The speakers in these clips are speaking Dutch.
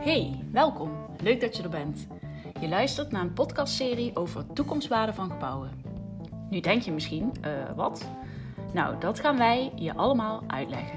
Hey, welkom. Leuk dat je er bent. Je luistert naar een podcastserie over toekomstwaarde van gebouwen. Nu denk je misschien, wat? Nou, dat gaan wij je allemaal uitleggen.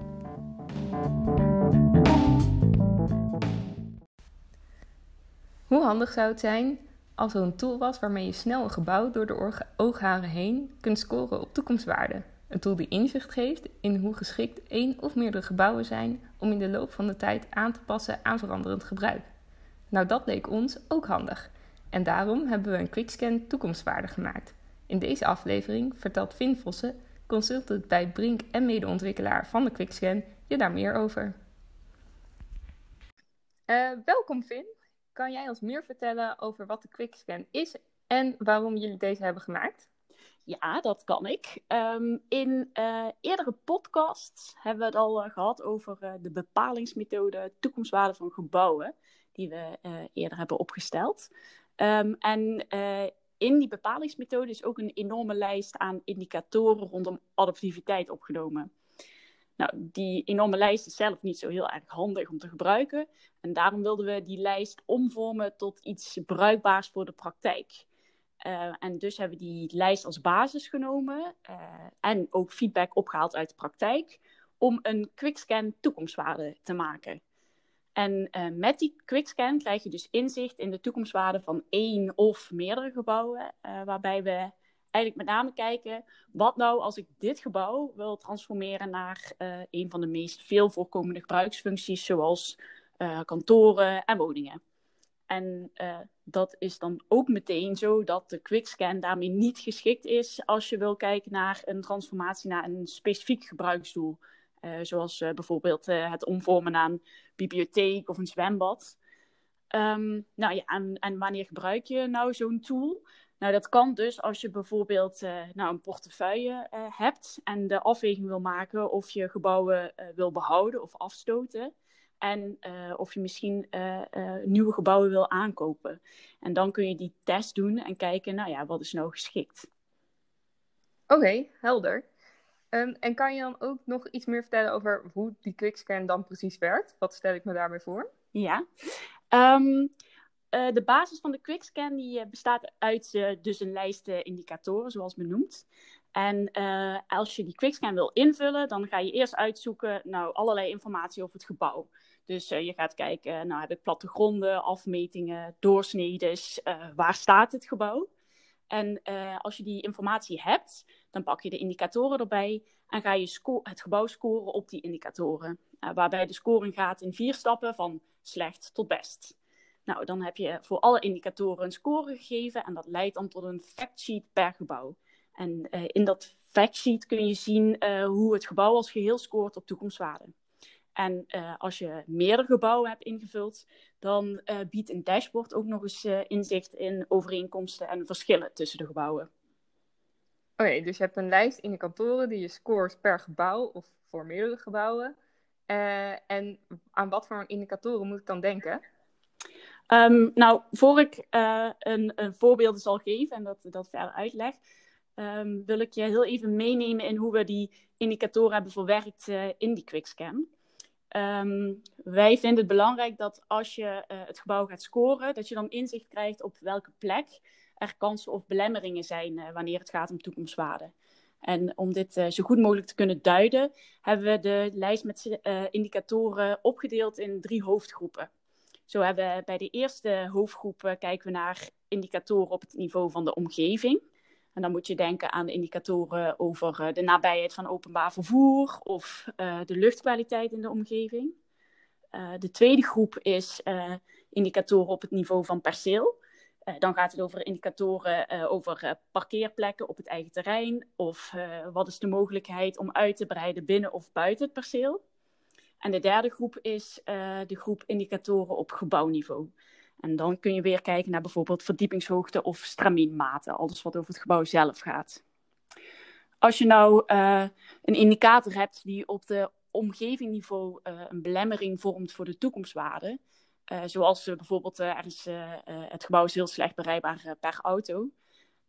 Hoe handig zou het zijn als er een tool was waarmee je snel een gebouw door de oogharen heen kunt scoren op toekomstwaarde? Een tool die inzicht geeft in hoe geschikt één of meerdere gebouwen zijn om in de loop van de tijd aan te passen aan veranderend gebruik. Nou, dat leek ons ook handig. En daarom hebben we een quickscan toekomstwaarde gemaakt. In deze aflevering vertelt Finn Vossen, consultant bij Brink en medeontwikkelaar van de quickscan, je daar meer over. Welkom Finn. Kan jij ons meer vertellen over wat de quickscan is en waarom jullie deze hebben gemaakt? Ja, dat kan ik. In eerdere podcasts hebben we het al gehad over de bepalingsmethode toekomstwaarde van gebouwen, die we eerder hebben opgesteld. In die bepalingsmethode is ook een enorme lijst aan indicatoren rondom adaptiviteit opgenomen. Nou, die enorme lijst is zelf niet zo heel erg handig om te gebruiken. En daarom wilden we die lijst omvormen tot iets bruikbaars voor de praktijk. En dus hebben we die lijst als basis genomen en ook feedback opgehaald uit de praktijk om een quickscan toekomstwaarde te maken. En met die quickscan krijg je dus inzicht in de toekomstwaarde van één of meerdere gebouwen, waarbij we eigenlijk met name kijken, wat nou als ik dit gebouw wil transformeren naar een van de meest veel voorkomende gebruiksfuncties, zoals kantoren en woningen. En dat is dan ook meteen zo dat de quickscan daarmee niet geschikt is als je wil kijken naar een transformatie naar een specifiek gebruiksdoel. Zoals bijvoorbeeld het omvormen naar een bibliotheek of een zwembad. En wanneer gebruik je nou zo'n tool? Nou, dat kan dus als je bijvoorbeeld een portefeuille hebt en de afweging wil maken of je gebouwen wil behouden of afstoten. En of je misschien nieuwe gebouwen wil aankopen. En dan kun je die test doen en kijken, wat is nou geschikt. Oké, helder. En kan je dan ook nog iets meer vertellen over hoe die quickscan dan precies werkt? Wat stel ik me daarbij voor? Ja, de basis van de quickscan die bestaat uit dus een lijst indicatoren, zoals benoemd. En als je die quickscan wil invullen, dan ga je eerst uitzoeken allerlei informatie over het gebouw. Dus je gaat kijken, heb ik plattegronden, afmetingen, doorsnedes, waar staat het gebouw? En als je die informatie hebt, dan pak je de indicatoren erbij en ga je het gebouw scoren op die indicatoren. Waarbij de scoring gaat in 4 stappen van slecht tot best. Nou, dan heb je voor alle indicatoren een score gegeven en dat leidt dan tot een factsheet per gebouw. En in dat factsheet kun je zien hoe het gebouw als geheel scoort op toekomstwaarde. En als je meerdere gebouwen hebt ingevuld, dan biedt een dashboard ook nog eens inzicht in overeenkomsten en verschillen tussen de gebouwen. Oké, dus je hebt een lijst indicatoren die je scoort per gebouw of voor meerdere gebouwen. En aan wat voor indicatoren moet ik dan denken? Voor ik een voorbeeld zal geven en dat verder uitleg, wil ik je heel even meenemen in hoe we die indicatoren hebben verwerkt in die quickscan. Wij vinden het belangrijk dat als je het gebouw gaat scoren, dat je dan inzicht krijgt op welke plek er kansen of belemmeringen zijn wanneer het gaat om toekomstwaarde. En om dit zo goed mogelijk te kunnen duiden, hebben we de lijst met indicatoren opgedeeld in 3 hoofdgroepen. Zo hebben we bij de eerste hoofdgroep kijken we naar indicatoren op het niveau van de omgeving. En dan moet je denken aan de indicatoren over de nabijheid van openbaar vervoer of de luchtkwaliteit in de omgeving. De tweede groep is indicatoren op het niveau van perceel. Dan gaat het over indicatoren over parkeerplekken op het eigen terrein. Of wat is de mogelijkheid om uit te breiden binnen of buiten het perceel. En de derde groep is de groep indicatoren op gebouwniveau. En dan kun je weer kijken naar bijvoorbeeld verdiepingshoogte of stramienmaten. Alles wat over het gebouw zelf gaat. Als je nou een indicator hebt die op de omgevingniveau een belemmering vormt voor de toekomstwaarde. Zoals bijvoorbeeld het gebouw is heel slecht bereikbaar per auto.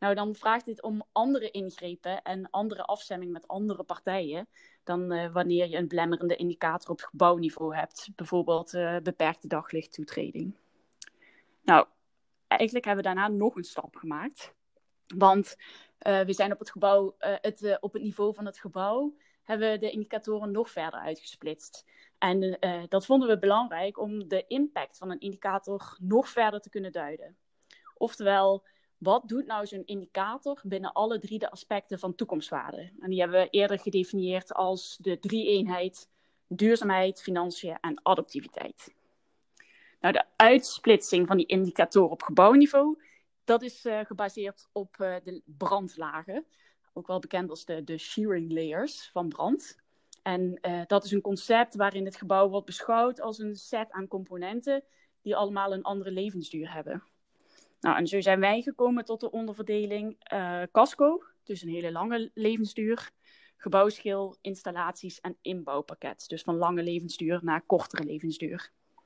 Nou, dan vraagt dit om andere ingrepen en andere afstemming met andere partijen dan wanneer je een belemmerende indicator op gebouwniveau hebt. Bijvoorbeeld beperkte daglichttoetreding. Nou, eigenlijk hebben we daarna nog een stap gemaakt. Want we zijn op het gebouw, op het niveau van het gebouw, hebben we de indicatoren nog verder uitgesplitst. En dat vonden we belangrijk om de impact van een indicator nog verder te kunnen duiden. Oftewel, wat doet nou zo'n indicator binnen alle 3 de aspecten van toekomstwaarde? En die hebben we eerder gedefinieerd als de 3-eenheid: duurzaamheid, financiën en adaptiviteit. Nou, de uitsplitsing van die indicatoren op gebouwniveau, dat is gebaseerd op de brandlagen. Ook wel bekend als de shearing layers van brand. En dat is een concept waarin het gebouw wordt beschouwd als een set aan componenten die allemaal een andere levensduur hebben. Nou, en zo zijn wij gekomen tot de onderverdeling casco, dus een hele lange levensduur, gebouwschil, installaties en inbouwpakket. Dus van lange levensduur naar kortere levensduur.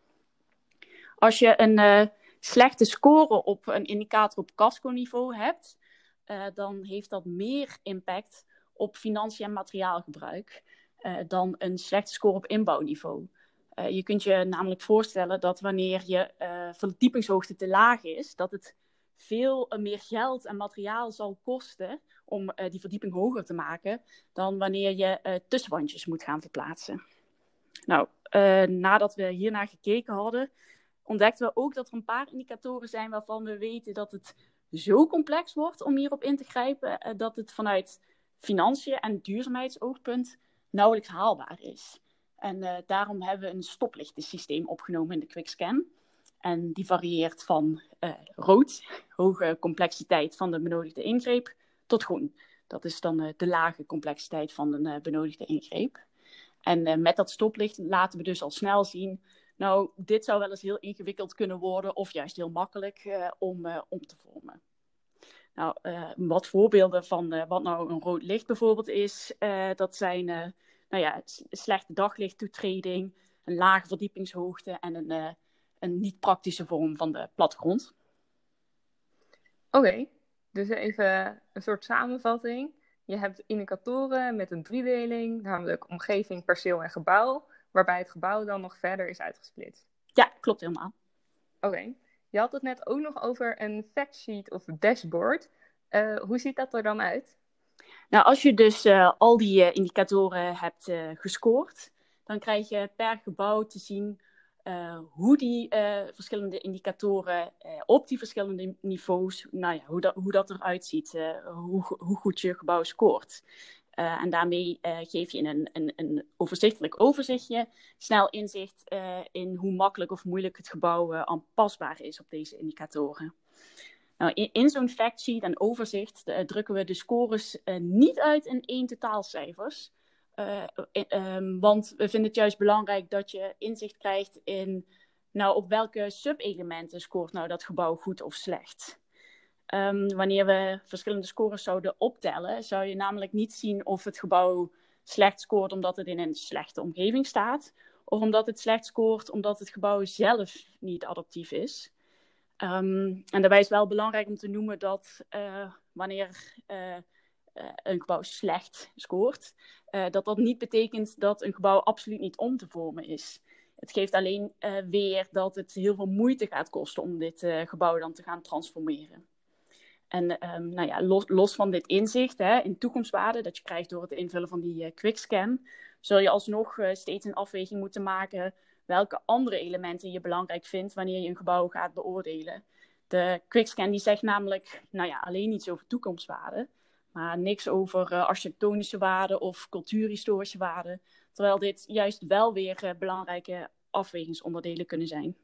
Als je een slechte score op een indicator op casco-niveau hebt, dan heeft dat meer impact op financiën en materiaalgebruik dan een slechte score op inbouwniveau. Je kunt je namelijk voorstellen dat wanneer je verdiepingshoogte te laag is, dat het veel meer geld en materiaal zal kosten om die verdieping hoger te maken dan wanneer je tussenwandjes moet gaan verplaatsen. Nou, nadat we hiernaar gekeken hadden, ontdekten we ook dat er een paar indicatoren zijn waarvan we weten dat het zo complex wordt om hierop in te grijpen, dat het vanuit financiën en duurzaamheidsoogpunt nauwelijks haalbaar is. En daarom hebben we een stoplichtensysteem opgenomen in de QuickScan. En die varieert van rood, hoge complexiteit van de benodigde ingreep, tot groen. Dat is dan de lage complexiteit van de benodigde ingreep. En met dat stoplicht laten we dus al snel zien, nou, dit zou wel eens heel ingewikkeld kunnen worden of juist heel makkelijk om te vormen. Nou, wat voorbeelden van wat nou een rood licht bijvoorbeeld is, dat zijn slechte daglichttoetreding, een lage verdiepingshoogte en een niet praktische vorm van de plattegrond. Oké, dus even een soort samenvatting. Je hebt indicatoren met een driedeling, namelijk omgeving, perceel en gebouw, waarbij het gebouw dan nog verder is uitgesplitst. Ja, klopt helemaal. Oké. Je had het net ook nog over een factsheet of dashboard. Hoe ziet dat er dan uit? Nou, als je dus al die indicatoren hebt gescoord, dan krijg je per gebouw te zien hoe die verschillende indicatoren op die verschillende niveaus, hoe dat eruit ziet, hoe goed je gebouw scoort. En daarmee geef je een overzichtelijk overzichtje, snel inzicht in hoe makkelijk of moeilijk het gebouw aanpasbaar is op deze indicatoren. Nou, in zo'n factsheet en overzicht drukken we de scores niet uit in 1 totaalcijfers. Want we vinden het juist belangrijk dat je inzicht krijgt in op welke subelementen scoort nou dat gebouw goed of slecht. Wanneer we verschillende scores zouden optellen, zou je namelijk niet zien of het gebouw slecht scoort omdat het in een slechte omgeving staat, of omdat het slecht scoort omdat het gebouw zelf niet adaptief is. En daarbij is wel belangrijk om te noemen dat wanneer een gebouw slecht scoort, dat niet betekent dat een gebouw absoluut niet om te vormen is. Het geeft alleen weer dat het heel veel moeite gaat kosten om dit gebouw dan te gaan transformeren. En los van dit inzicht in toekomstwaarde dat je krijgt door het invullen van die QuickScan, zul je alsnog steeds een afweging moeten maken welke andere elementen je belangrijk vindt wanneer je een gebouw gaat beoordelen. De QuickScan die zegt namelijk alleen iets over toekomstwaarde, maar niks over architectonische waarden of cultuurhistorische waarden, terwijl dit juist wel weer belangrijke afwegingsonderdelen kunnen zijn.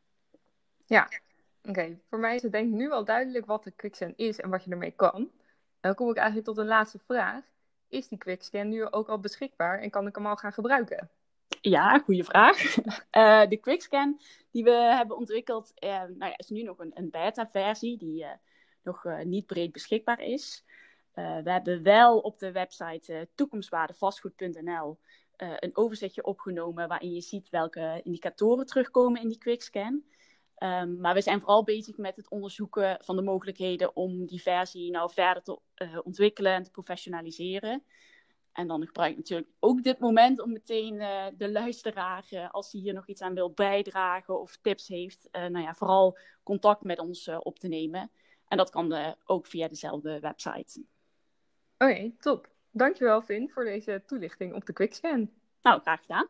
Ja, oké. Voor mij is het denk ik nu al duidelijk wat de QuickScan is en wat je ermee kan. Dan kom ik eigenlijk tot de laatste vraag. Is die QuickScan nu ook al beschikbaar en kan ik hem al gaan gebruiken? Ja, goede vraag. De QuickScan die we hebben ontwikkeld is nu nog een beta-versie die nog niet breed beschikbaar is. We hebben wel op de website toekomstwaardevastgoed.nl een overzichtje opgenomen waarin je ziet welke indicatoren terugkomen in die QuickScan. Maar we zijn vooral bezig met het onderzoeken van de mogelijkheden om die versie nou verder te ontwikkelen en te professionaliseren. En dan gebruik ik natuurlijk ook dit moment om meteen de luisteraar, als hij hier nog iets aan wil bijdragen of tips heeft, vooral contact met ons op te nemen. En dat kan ook via dezelfde website. Oké, top. Dankjewel Finn voor deze toelichting op de Quickscan. Nou, graag gedaan.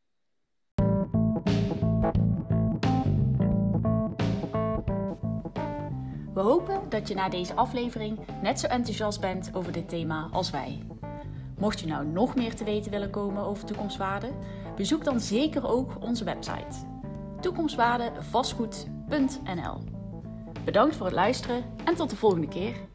We hopen dat je na deze aflevering net zo enthousiast bent over dit thema als wij. Mocht je nou nog meer te weten willen komen over toekomstwaarde, bezoek dan zeker ook onze website toekomstwaardevastgoed.nl. Bedankt voor het luisteren en tot de volgende keer.